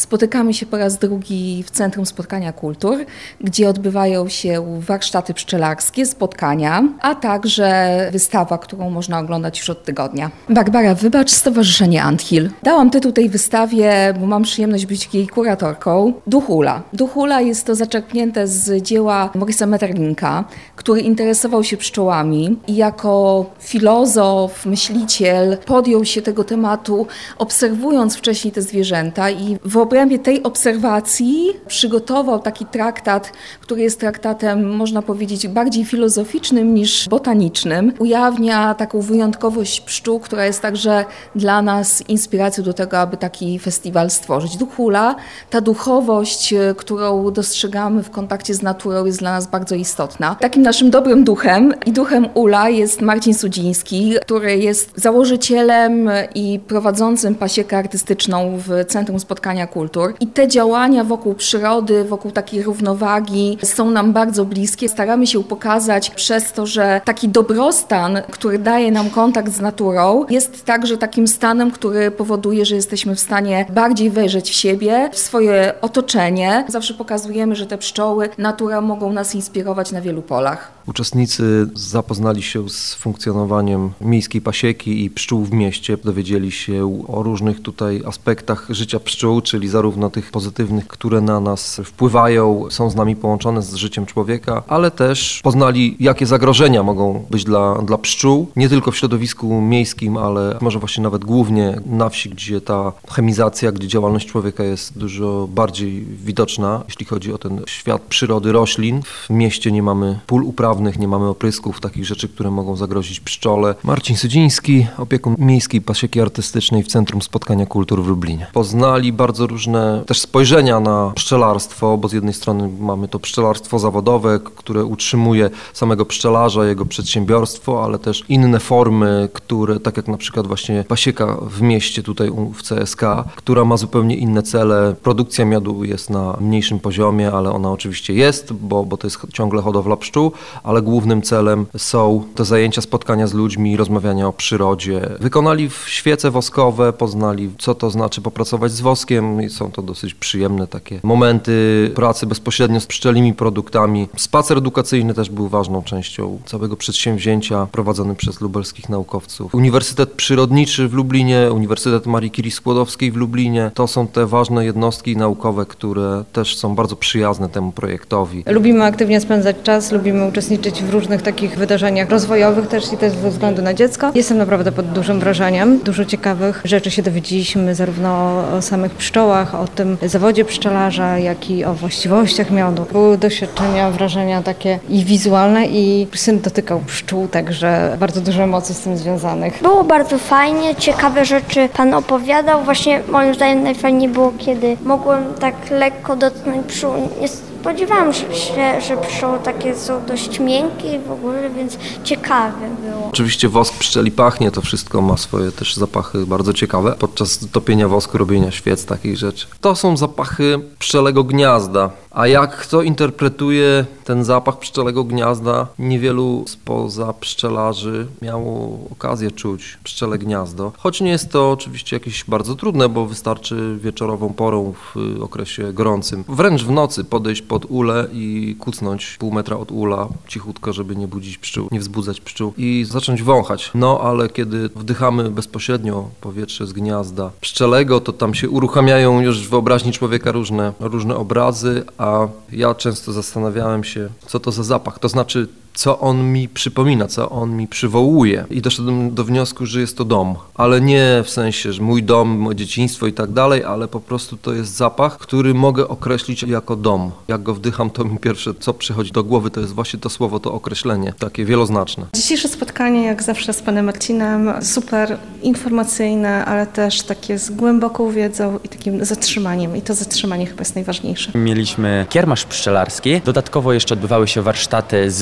Spotykamy się po raz drugi w Centrum Spotkania Kultur, gdzie odbywają się warsztaty pszczelarskie, spotkania, a także wystawa, którą można oglądać już od tygodnia. Barbara Wybacz, Stowarzyszenie Anthill. Dałam tytuł tej wystawie, bo mam przyjemność być jej kuratorką. Duch Ula. Duch Ula jest to zaczerpnięte z dzieła Maurice'a Maeterlincka, który interesował się pszczołami i jako filozof, myśliciel podjął się tego tematu, obserwując wcześniej te zwierzęta i w obrębie tej obserwacji przygotował taki traktat, który jest traktatem, można powiedzieć, bardziej filozoficznym niż botanicznym. Ujawnia taką wyjątkowość pszczół, która jest także dla nas inspiracją do tego, aby taki festiwal stworzyć. Duch Ula, ta duchowość, którą dostrzegamy w kontakcie z naturą, jest dla nas bardzo istotna. Takim naszym dobrym duchem i duchem Ula jest Marcin Sudziński, który jest założycielem i prowadzącym pasiekę artystyczną w Centrum Spotkania Kultur. I te działania wokół przyrody, wokół takiej równowagi są nam bardzo bliskie. Staramy się pokazać przez to, że taki dobrostan, który daje nam kontakt z naturą, jest także takim stanem, który powoduje, że jesteśmy w stanie bardziej wejrzeć w siebie, w swoje otoczenie. Zawsze pokazujemy, że te pszczoły, natura mogą nas inspirować na wielu polach. Uczestnicy zapoznali się z funkcjonowaniem miejskiej pasieki i pszczół w mieście. Dowiedzieli się o różnych tutaj aspektach życia pszczół, czyli zarówno tych pozytywnych, które na nas wpływają, są z nami połączone z życiem człowieka, ale też poznali, jakie zagrożenia mogą być dla pszczół, nie tylko w środowisku miejskim, ale może właśnie nawet głównie na wsi, gdzie ta chemizacja, gdzie działalność człowieka jest dużo bardziej widoczna, jeśli chodzi o ten świat przyrody roślin. W mieście nie mamy pól uprawnych, nie mamy oprysków, takich rzeczy, które mogą zagrozić pszczole. Marcin Sudziński, opiekun miejskiej pasieki artystycznej w Centrum Spotkania Kultur w Lublinie. Poznali bardzo różne też spojrzenia na pszczelarstwo, bo z jednej strony mamy to pszczelarstwo zawodowe, które utrzymuje samego pszczelarza, jego przedsiębiorstwo, ale też inne formy, które, tak jak na przykład właśnie pasieka w mieście tutaj w CSK, która ma zupełnie inne cele. Produkcja miodu jest na mniejszym poziomie, ale ona oczywiście jest, bo to jest ciągle hodowla pszczół, ale głównym celem są te zajęcia, spotkania z ludźmi, rozmawiania o przyrodzie. Wykonali świece woskowe, poznali, co to znaczy popracować z woskiem i są to dosyć przyjemne takie momenty pracy bezpośrednio z pszczelimi produktami. Spacer edukacyjny też był ważną częścią całego przedsięwzięcia prowadzony przez lubelskich naukowców. Uniwersytet Przyrodniczy w Lublinie, Uniwersytet Marii Curie Skłodowskiej w Lublinie, to są te ważne jednostki naukowe, które też są bardzo przyjazne temu projektowi. Lubimy aktywnie spędzać czas, lubimy uczestniczyć w różnych takich wydarzeniach rozwojowych też i też ze względu na dziecko. Jestem naprawdę pod dużym wrażeniem. Dużo ciekawych rzeczy się dowiedzieliśmy zarówno o samych pszczołach, o tym zawodzie pszczelarza, jak i o właściwościach miodu. Były doświadczenia, wrażenia takie i wizualne, i syn dotykał pszczół, także bardzo dużo emocji z tym związanych. Było bardzo fajnie, ciekawe rzeczy pan opowiadał. Właśnie moim zdaniem najfajniej było, kiedy mogłem tak lekko dotknąć pszczół. Nie spodziewałam się, że pszczoły takie są dość miękkie w ogóle, więc ciekawe było. Oczywiście wosk pszczeli pachnie, to wszystko ma swoje też zapachy bardzo ciekawe. Podczas topienia wosku, robienia świec, takich rzeczy. To są zapachy pszczelego gniazda. A jak kto interpretuje ten zapach pszczelego gniazda, niewielu spoza pszczelarzy miało okazję czuć pszczele gniazdo. Choć nie jest to oczywiście jakieś bardzo trudne, bo wystarczy wieczorową porą w okresie gorącym, wręcz w nocy podejść pod ulę i kucnąć pół metra od ula cichutko, żeby nie budzić pszczół, nie wzbudzać pszczół i zacząć wąchać. No ale kiedy wdychamy bezpośrednio powietrze z gniazda pszczelego, to tam się uruchamiają już w wyobraźni człowieka różne obrazy, a ja często zastanawiałem się, co to za zapach, to znaczy co on mi przypomina, co on mi przywołuje. I doszedłem do wniosku, że jest to dom, ale nie w sensie, że mój dom, moje dzieciństwo i tak dalej, ale po prostu to jest zapach, który mogę określić jako dom. Jak go wdycham, to mi pierwsze, co przychodzi do głowy, to jest właśnie to słowo, to określenie, takie wieloznaczne. Dzisiejsze spotkanie, jak zawsze z panem Marcinem, super informacyjne, ale też takie z głęboką wiedzą i takim zatrzymaniem. I to zatrzymanie chyba jest najważniejsze. Mieliśmy kiermasz pszczelarski, dodatkowo jeszcze odbywały się warsztaty z wicia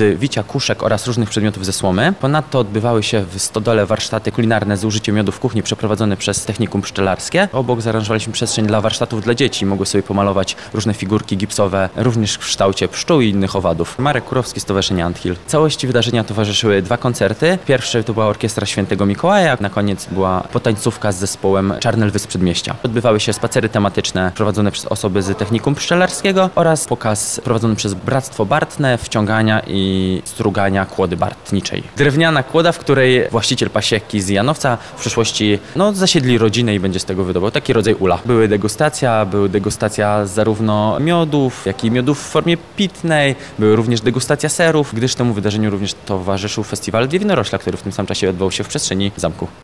rakuszek oraz różnych przedmiotów ze słomy. Ponadto odbywały się w stodole warsztaty kulinarne z użyciem miodu w kuchni przeprowadzone przez Technikum Pszczelarskie. Obok zaaranżowaliśmy przestrzeń dla warsztatów dla dzieci. Mogły sobie pomalować różne figurki gipsowe, również w kształcie pszczół i innych owadów. Marek Kurowski, Stowarzyszenie Anthill. Całości wydarzenia towarzyszyły 2 koncerty. Pierwszy to była Orkiestra Świętego Mikołaja, na koniec była potańcówka z zespołem Czarne Lwy z Przedmieścia. Odbywały się spacery tematyczne prowadzone przez osoby z Technikum Pszczelarskiego oraz pokaz prowadzony przez Bractwo Bartne, wciągania i strugania kłody bartniczej. Drewniana kłoda, w której właściciel pasieki z Janowca w przyszłości zasiedli rodzinę i będzie z tego wydobył taki rodzaj ula. Były degustacja zarówno miodów, jak i miodów w formie pitnej, były również degustacja serów, gdyż temu wydarzeniu również towarzyszył festiwal Winorośla, który w tym samym czasie odbywał się w przestrzeni zamku.